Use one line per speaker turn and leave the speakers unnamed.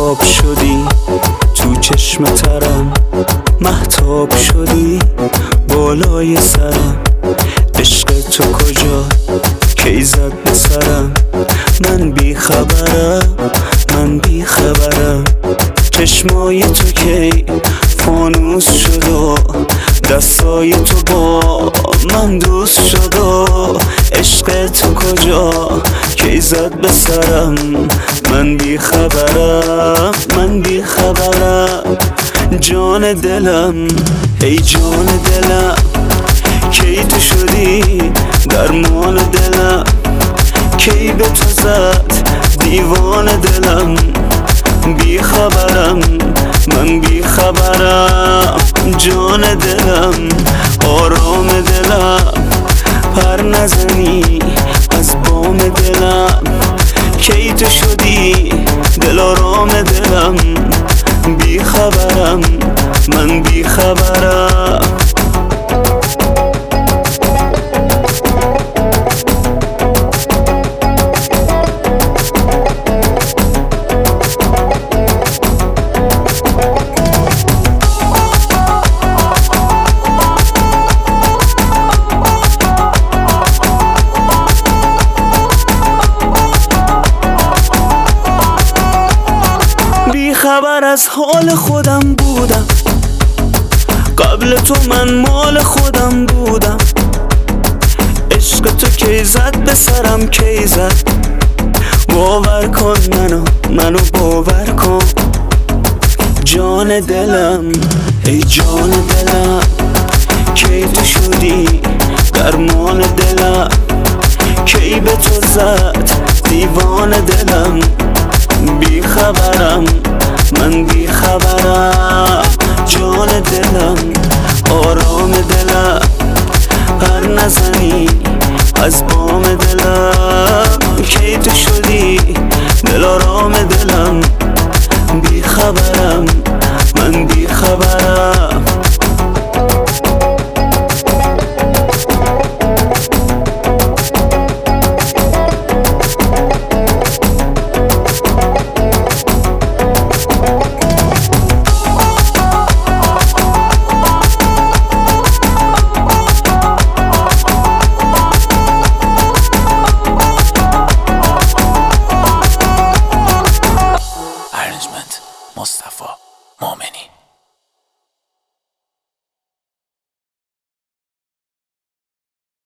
آفتاب شدی تو چشم ترم، مهتاب شدی بالای سرم. عشق تو کجا کی زد به سرم؟ من بی خبرم، من بی خبرم. چشمای تو کی فانوس شد و دستای تو با من دوست شد و عشق تو کجا کی زد به سرم؟ من بی خبرم، من بی خبرم. جان دلم ای جان دلم، کی تو شدی درمان دلم؟ کی به تو زد دیوان دلم؟ بی خبرم، من بی خبرم. جان دلم آرام دلم، پر نزنی از بام دلم. کی تو شدی دل آرام دلم؟ بی خبرم، من بی خبرم. خبر از حال خودم بودم، قبل تو من مال خودم بودم. عشق تو کی زد به سرم، کی زد؟ باور کن منو باور کن. جان دلم ای جان دلم، کی تو شدی درمان دلم؟ کی به تو زد دیوان دلم؟ بی خبرم، من بی خبرم. جان دلم آرام دلم، پر نزنی از بام دلم. کی تو شدی